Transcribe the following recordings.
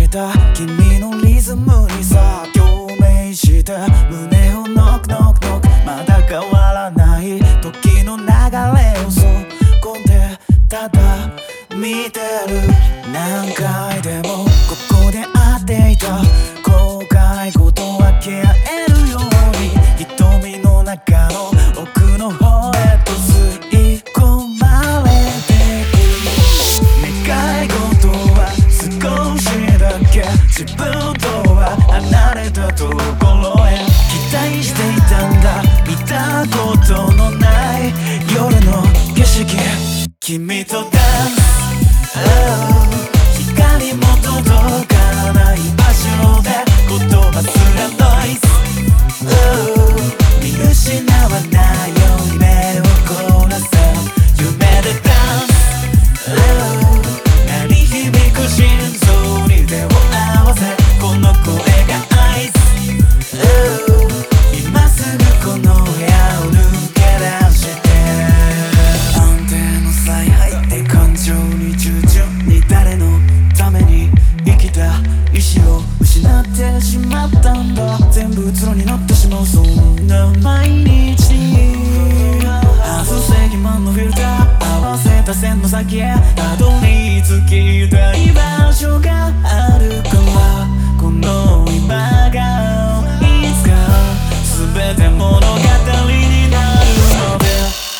た君のリズムにさ共鳴して胸をノックノックノックまだ変わらない時の流れをそこでただ見てる何回でもここで会っていた後悔こと分け合えるように瞳の中の奥の方へと吸い込まれてく願い事は少しだけ自分とは離れたところへ期待していたんだ見たことのない夜の景色君とダンス光も届かない場所で言葉すらノイズ見失わないように目を凝らせ夢でダンス鳴り響く心臓に手を合わせこの声が合図今すぐこの部屋を抜け出して安定の采配って感情に従順に誰のために生きた意志を失ってしまったんだ全部うつろになってしまうそんな毎日に外せ欺瞞のフィルター合わせた線の先へたどり着きたい場所があるからこの今がいつか全て物語になるので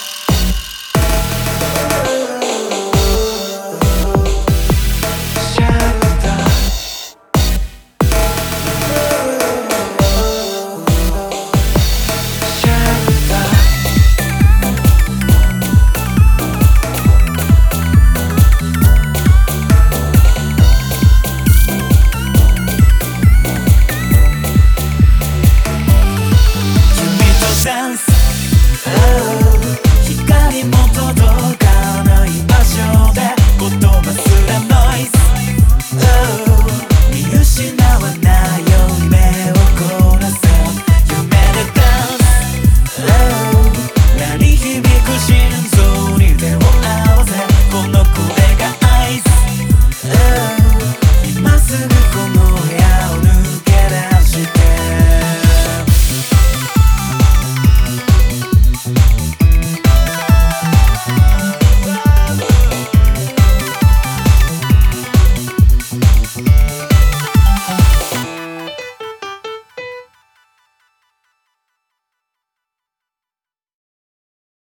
光も届かない場所で言葉すらノイズ見失わないように目を凝らせ夢でダンス鳴り響く心臓に手を合わせこの声が合図今すぐこの